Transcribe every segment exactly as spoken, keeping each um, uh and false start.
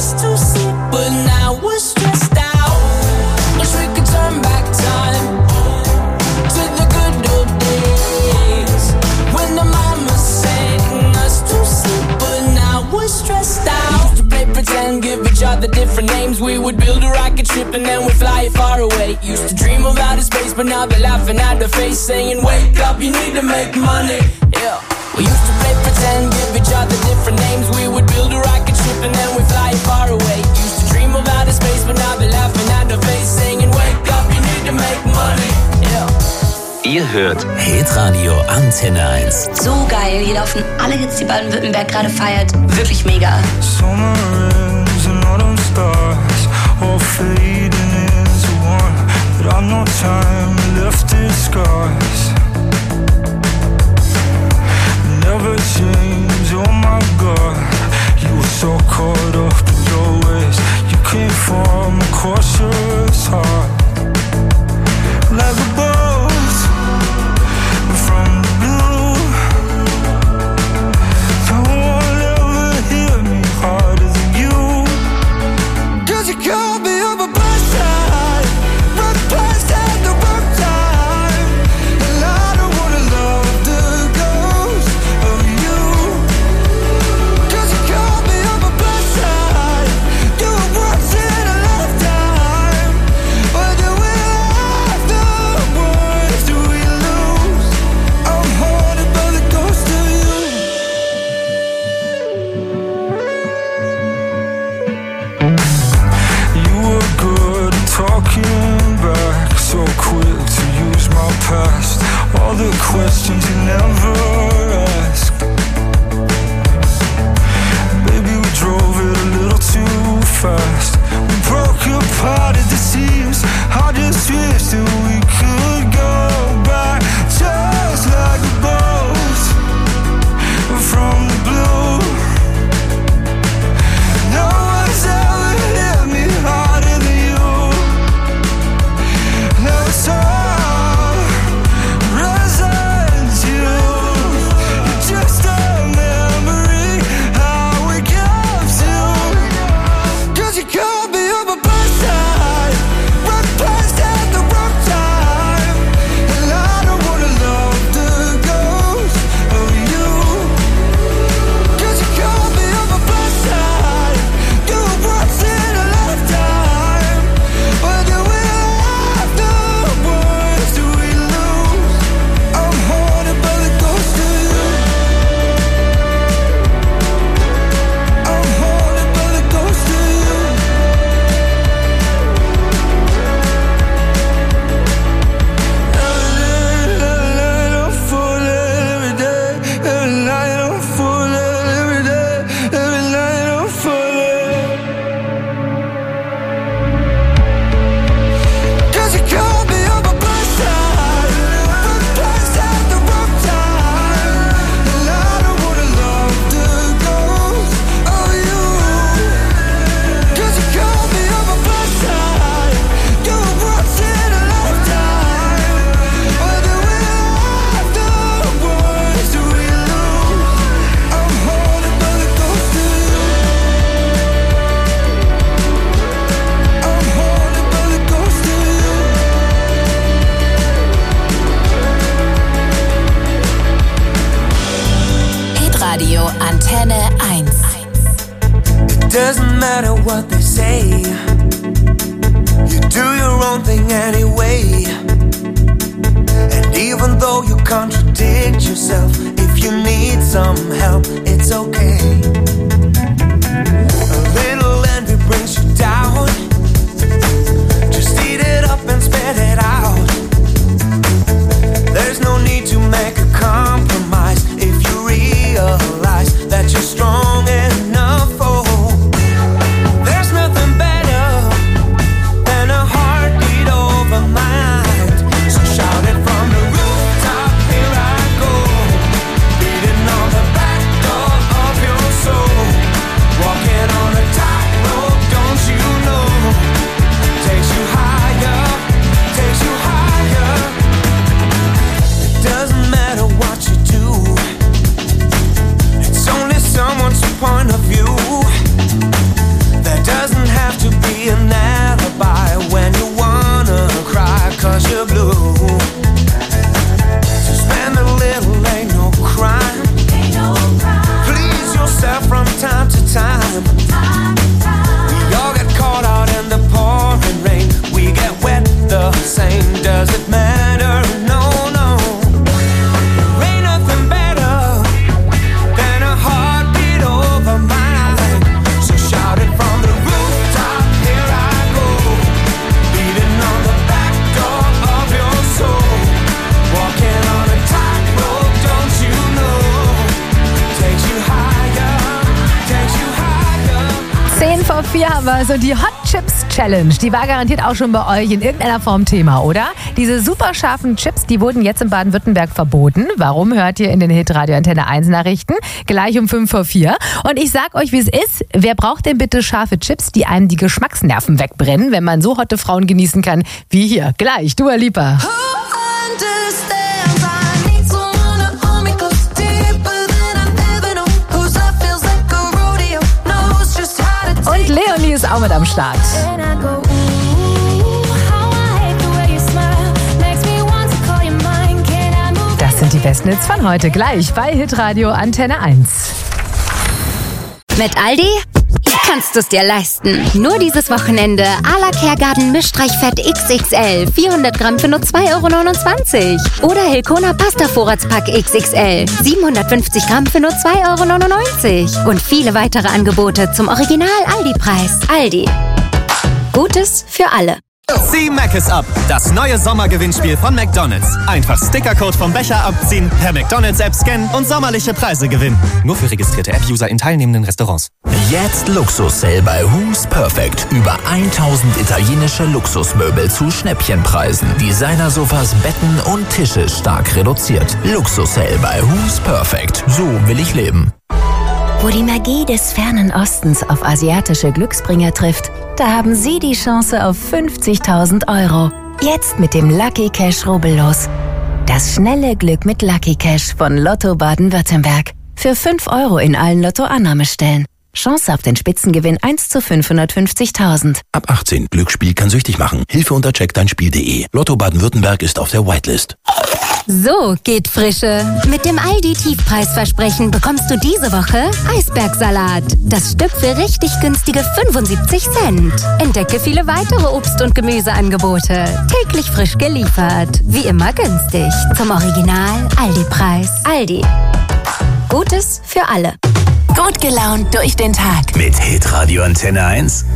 us to sleep, but now we're stressed out. Wish we could turn back time to the good old days when the mama sang us to sleep, but now we're stressed out. Used to play pretend, give each other different names. We would build a rocket ship and then we'd fly far away. Used to dream of outer space, but now they're laughing at the face, saying wake up, you need to make money. Yeah. We used to play pretend, give each other different names. We would build a rocket ship and then we'd fly far away. Used to dream of outer space, but now they're laughing at the face, saying wake up, you need to make money. Yeah. Ihr hört Hitradio Antenne eins. So geil, hier laufen alle Hits, die Baden-Württemberg gerade feiert. Wirklich mega. Summer rains and autumn stars, all fading into one, but I've no time left in scars. Never change, oh my God. You were so caught up in your ways. You came from a cautious heart, like a bolt from the blue. No one ever hit me harder than you. Cause you called me on my bad side, wrong place at the wrong time, and I don't wanna love the ghost of you. Cause you called me on my bad side, do it once in a lifetime, but do we have the words, do we lose? I'm haunted by the ghost of you. You were good at talking back, so quick to use my past, all the questions you never asked. Baby, we drove it a little too fast. We broke apart at the seams. I just wish that we could go back, just like a boat from the blue. No one's ever hit me harder than you. Never saw residue. You're just a memory I wake up to. Cause you called me on my bad side, wrong place at the wrong time, and I don't wanna love the ghost of you. Cause you called me on my bad side, do it once in a lifetime, but do we have the words, do we lose? I'm haunted by the ghost of you. I'm haunted by the ghost of you. Every night I'm falling, every day. Every night I'm falling, every day. Every night I'm falling. Cause you called me on my bad side, wrong place at the wrong time, and I don't wanna love the ghost of you. Cause you called me on my bad side, do it once in a lifetime, but do we have the words, do we lose? I'm haunted by the ghost of you. I'm haunted by the ghost of you. Hitradio Antenne eins. It doesn't matter what they say, you do your own thing anyway. And even though you contradict yourself, if you need some help, it's okay. A little envy brings you down, just eat it up and spit it out. There's no need to make a compromise if you realize that you're strong enough for. There's nothing better than a heartbeat over mind. So shout it from the rooftop, here I go, beating on the back door of vier haben wir so die Hot Chips Challenge. Die war garantiert auch schon bei euch in irgendeiner Form Thema, oder? Diese super scharfen Chips, die wurden jetzt in Baden-Württemberg verboten. Warum, hört ihr in den Hitradio Antenne eins Nachrichten? Gleich um fünf vor vier. Und ich sag euch, wie es ist. Wer braucht denn bitte scharfe Chips, die einen die Geschmacksnerven wegbrennen, wenn man so hotte Frauen genießen kann wie hier? Gleich, Dua Lipa. Und Leonie ist auch mit am Start. Das sind die besten Hits von heute. Gleich bei Hitradio Antenne eins. Mit Aldi kannst du es dir leisten. Nur dieses Wochenende A la Kergarten Mischstreichfett X X L vierhundert Gramm für nur zwei Euro neunundzwanzig. Oder Hilkona Pasta Vorratspack X X L siebenhundertfünfzig Gramm für nur zwei Euro neunundneunzig. Und viele weitere Angebote zum Original Aldi-Preis. Aldi. Gutes für alle. Zieh Mc's ab, das neue Sommergewinnspiel von McDonald's. Einfach Stickercode vom Becher abziehen, per McDonald's-App scannen und sommerliche Preise gewinnen. Nur für registrierte App-User in teilnehmenden Restaurants. Jetzt Luxus-Sale bei Who's Perfect. Über tausend italienische Luxusmöbel zu Schnäppchenpreisen. Designersofas, Betten und Tische stark reduziert. Luxus-Sale bei Who's Perfect. So will ich leben. Wo die Magie des fernen Ostens auf asiatische Glücksbringer trifft, da haben Sie die Chance auf fünfzigtausend Euro. Jetzt mit dem Lucky Cash rubbellos. Das schnelle Glück mit Lucky Cash von Lotto Baden-Württemberg. Für fünf Euro in allen Lotto-Annahmestellen. Chance auf den Spitzengewinn eins zu fünfhundertfünfzigtausend. Ab achtzehn. Glücksspiel kann süchtig machen. Hilfe unter check dein Spiel punkt de. Lotto Baden-Württemberg ist auf der Whitelist. So geht Frische. Mit dem Aldi-Tiefpreisversprechen bekommst du diese Woche Eisbergsalat. Das Stück für richtig günstige fünfundsiebzig Cent. Entdecke viele weitere Obst- und Gemüseangebote. Täglich frisch geliefert. Wie immer günstig. Zum Original Aldi-Preis. Aldi. Gutes für alle. Gut gelaunt durch den Tag. Mit Hitradio Antenne eins.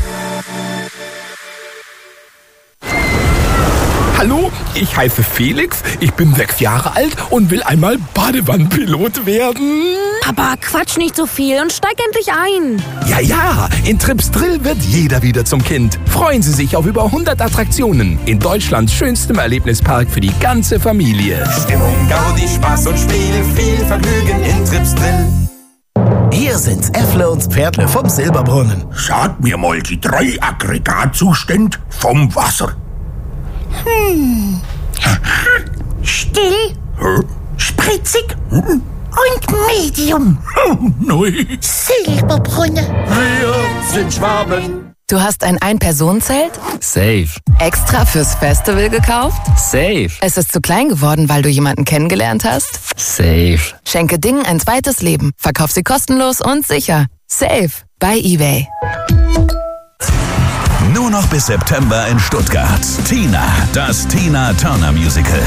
Hallo, ich heiße Felix, ich bin sechs Jahre alt und will einmal Badewannenpilot werden. Aber quatsch nicht so viel und steig endlich ein. Ja, ja, in Trips Drill wird jeder wieder zum Kind. Freuen Sie sich auf über hundert Attraktionen in Deutschlands schönstem Erlebnispark für die ganze Familie. Stimmung, Gaudi, Spaß und Spiel, viel Vergnügen in Trips Drill. Hier sind Äffle und Pferdle vom Silberbrunnen. Sag mir mal die drei Aggregatzustände vom Wasser. Hm. Still, Hä? spritzig hm? und medium. Oh, nein. Silberbrunnen. Wir sind Schwaben. Du hast ein Ein-Personen-Zelt? Safe. Extra fürs Festival gekauft? Safe. Es ist zu klein geworden, weil du jemanden kennengelernt hast? Safe. Schenke Dingen ein zweites Leben. Verkauf sie kostenlos und sicher. Safe. Bei eBay. Nur noch bis September in Stuttgart. Tina, das Tina Turner Musical.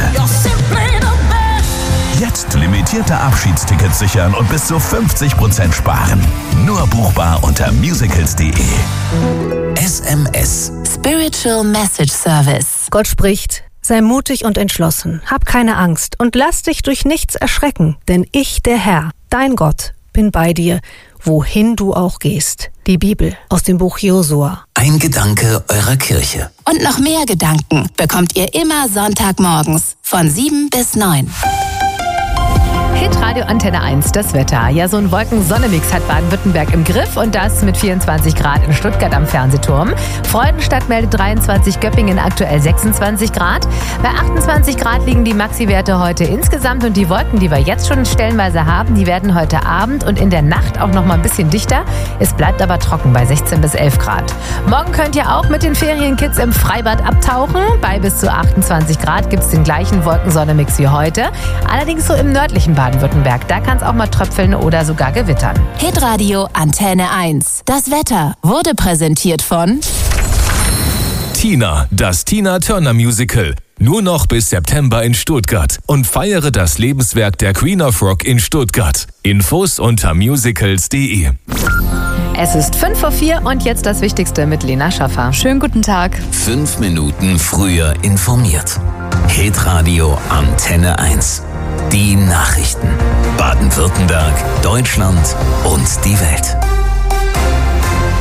Jetzt limitierte Abschiedstickets sichern und bis zu fünfzig Prozent sparen. Nur buchbar unter musicals punkt de. S M S. Spiritual Message Service. Gott spricht, sei mutig und entschlossen, hab keine Angst und lass dich durch nichts erschrecken, denn ich, der Herr, dein Gott, bin bei dir, wohin du auch gehst. Die Bibel aus dem Buch Josua. Ein Gedanke eurer Kirche. Und noch mehr Gedanken bekommt ihr immer Sonntagmorgens von sieben bis neun. Hitradio Antenne eins, das Wetter. Ja, so ein Wolken-Sonne-Mix hat Baden-Württemberg im Griff und das mit vierundzwanzig Grad in Stuttgart am Fernsehturm. Freudenstadt meldet dreiundzwanzig, Göppingen aktuell sechsundzwanzig Grad. Bei achtundzwanzig Grad liegen die Maxi-Werte heute insgesamt und die Wolken, die wir jetzt schon stellenweise haben, die werden heute Abend und in der Nacht auch noch mal ein bisschen dichter. Es bleibt aber trocken bei sechzehn bis elf Grad. Morgen könnt ihr auch mit den Ferienkids im Freibad abtauchen. Bei bis zu achtundzwanzig Grad gibt es den gleichen Wolken-Sonne-Mix wie heute. Allerdings so im nördlichen Baden-Württemberg. Da kann es auch mal tröpfeln oder sogar gewittern. Hitradio Antenne eins. Das Wetter wurde präsentiert von Tina, das Tina Turner Musical. Nur noch bis September in Stuttgart und feiere das Lebenswerk der Queen of Rock in Stuttgart. Infos unter musicals punkt de. Es ist fünf vor vier und jetzt das Wichtigste mit Lena Schaffer. Schönen guten Tag. Fünf Minuten früher informiert. Hitradio Antenne eins. Die Nachrichten. Baden-Württemberg, Deutschland und die Welt.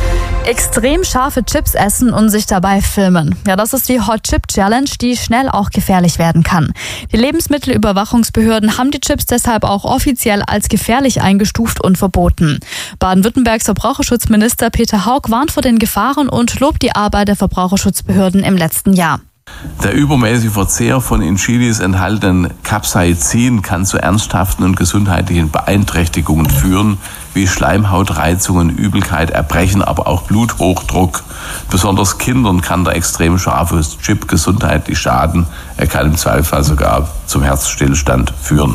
Extrem scharfe Chips essen und sich dabei filmen. Ja, das ist die Hot Chip Challenge, die schnell auch gefährlich werden kann. Die Lebensmittelüberwachungsbehörden haben die Chips deshalb auch offiziell als gefährlich eingestuft und verboten. Baden-Württembergs Verbraucherschutzminister Peter Haug warnt vor den Gefahren und lobt die Arbeit der Verbraucherschutzbehörden im letzten Jahr. Der übermäßige Verzehr von in Chilis enthaltenen Capsaicin kann zu ernsthaften und gesundheitlichen Beeinträchtigungen führen, wie Schleimhautreizungen, Übelkeit, Erbrechen, aber auch Bluthochdruck. Besonders Kindern kann der extrem scharfe Chip gesundheitlich schaden. Er kann im Zweifelsfall sogar zum Herzstillstand führen.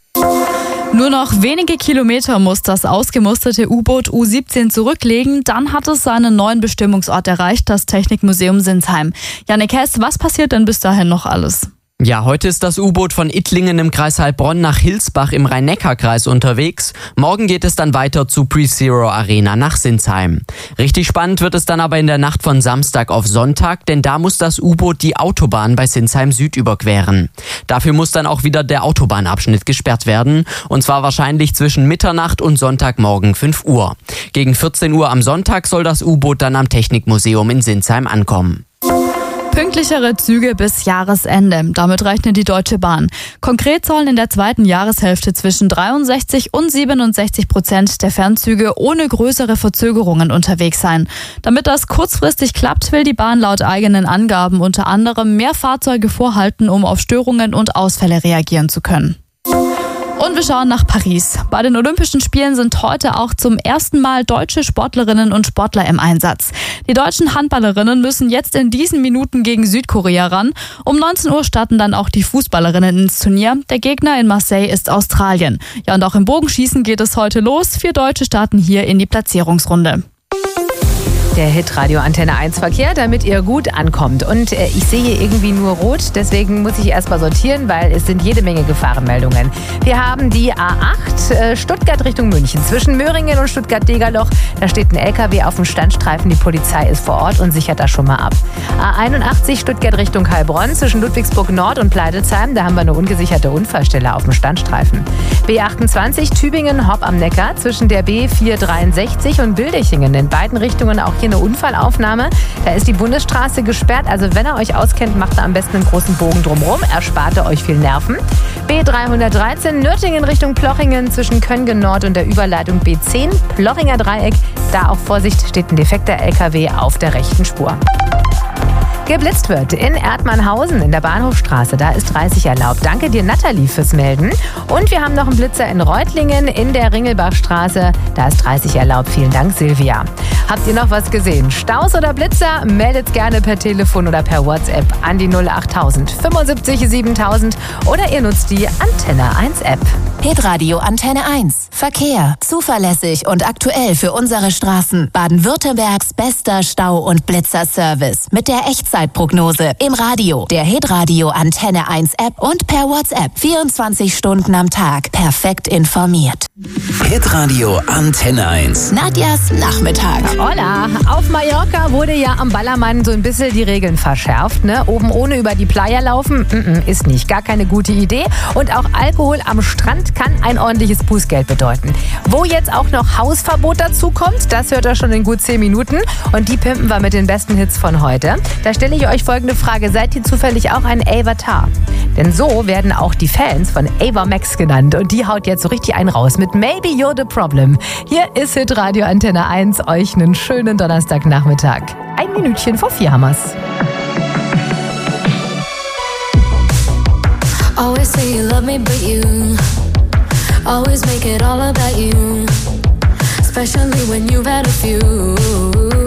Nur noch wenige Kilometer muss das ausgemusterte U-Boot U siebzehn zurücklegen. Dann hat es seinen neuen Bestimmungsort erreicht, das Technikmuseum Sinsheim. Jannik Hess, was passiert denn bis dahin noch alles? Ja, heute ist das U-Boot von Ittlingen im Kreis Heilbronn nach Hilsbach im Rhein-Neckar-Kreis unterwegs. Morgen geht es dann weiter zu Pre-Zero Arena nach Sinsheim. Richtig spannend wird es dann aber in der Nacht von Samstag auf Sonntag, denn da muss das U-Boot die Autobahn bei Sinsheim Süd überqueren. Dafür muss dann auch wieder der Autobahnabschnitt gesperrt werden, und zwar wahrscheinlich zwischen Mitternacht und Sonntagmorgen fünf Uhr. Gegen vierzehn Uhr am Sonntag soll das U-Boot dann am Technikmuseum in Sinsheim ankommen. Pünktlichere Züge bis Jahresende. Damit rechnet die Deutsche Bahn. Konkret sollen in der zweiten Jahreshälfte zwischen dreiundsechzig und siebenundsechzig Prozent der Fernzüge ohne größere Verzögerungen unterwegs sein. Damit das kurzfristig klappt, will die Bahn laut eigenen Angaben unter anderem mehr Fahrzeuge vorhalten, um auf Störungen und Ausfälle reagieren zu können. Und wir schauen nach Paris. Bei den Olympischen Spielen sind heute auch zum ersten Mal deutsche Sportlerinnen und Sportler im Einsatz. Die deutschen Handballerinnen müssen jetzt in diesen Minuten gegen Südkorea ran. Um neunzehn Uhr starten dann auch die Fußballerinnen ins Turnier. Der Gegner in Marseille ist Australien. Ja, und auch im Bogenschießen geht es heute los. Vier Deutsche starten hier in die Platzierungsrunde. Der Hitradio Antenne eins Verkehr, damit ihr gut ankommt. Und äh, ich sehe hier irgendwie nur rot, deswegen muss ich erstmal sortieren, weil es sind jede Menge Gefahrenmeldungen. Wir haben die A acht äh, Stuttgart Richtung München. Zwischen Möhringen und Stuttgart-Degerloch, da steht ein L K W auf dem Standstreifen. Die Polizei ist vor Ort und sichert das schon mal ab. A einundachtzig Stuttgart Richtung Heilbronn. Zwischen Ludwigsburg Nord und Pleidelsheim, da haben wir eine ungesicherte Unfallstelle auf dem Standstreifen. B achtundzwanzig Tübingen Hopp am Neckar. Zwischen der B vierhundertdreiundsechzig und Bildechingen. In beiden Richtungen auch hier eine Unfallaufnahme. Da ist die Bundesstraße gesperrt. Also wenn ihr euch auskennt, macht ihr am besten einen großen Bogen drumherum. Erspart ihr euch viel Nerven. B dreihundertdreizehn Nürtingen Richtung Plochingen zwischen Köngen Nord und der Überleitung B zehn. Plochinger Dreieck. Da auf Vorsicht steht ein defekter L K W auf der rechten Spur. Geblitzt wird in Erdmannhausen in der Bahnhofstraße. Da ist dreißig erlaubt. Danke dir, Nathalie, fürs Melden. Und wir haben noch einen Blitzer in Reutlingen in der Ringelbachstraße. Da ist dreißig erlaubt. Vielen Dank, Silvia. Habt ihr noch was gesehen? Staus oder Blitzer? Meldet gerne per Telefon oder per WhatsApp an die null achttausend fünfundsiebzig siebentausend oder ihr nutzt die Antenne eins App. Hitradio Antenne eins. Verkehr. Zuverlässig und aktuell für unsere Straßen. Baden-Württembergs bester Stau- und Blitzerservice. Mit der Echtzeitprognose. Im Radio, der Hitradio Antenne eins App und per WhatsApp. vierundzwanzig Stunden am Tag. Perfekt informiert. Hitradio Antenne eins. Nadjas Nachmittag. Hola. Auf Mallorca wurde ja am Ballermann so ein bisschen die Regeln verschärft. Ne? Oben ohne über die Playa laufen, mm-mm, ist nicht. Gar keine gute Idee. Und auch Alkohol am Strand kann ein ordentliches Bußgeld bedeuten. Wo jetzt auch noch Hausverbot dazu kommt, das hört ihr schon in gut zehn Minuten. Und die pimpen wir mit den besten Hits von heute. Da stelle ich euch folgende Frage. Seid ihr zufällig auch ein Avatar? Denn so werden auch die Fans von Ava Max genannt. Und die haut jetzt so richtig einen raus mit Maybe You're the Problem. Hier ist Hitradio Antenne eins. Euch einen schönen Donnerstagnachmittag. Ein Minütchen vor vier hammers. Always say you love me, but you always make it all about you, especially when you've had a few.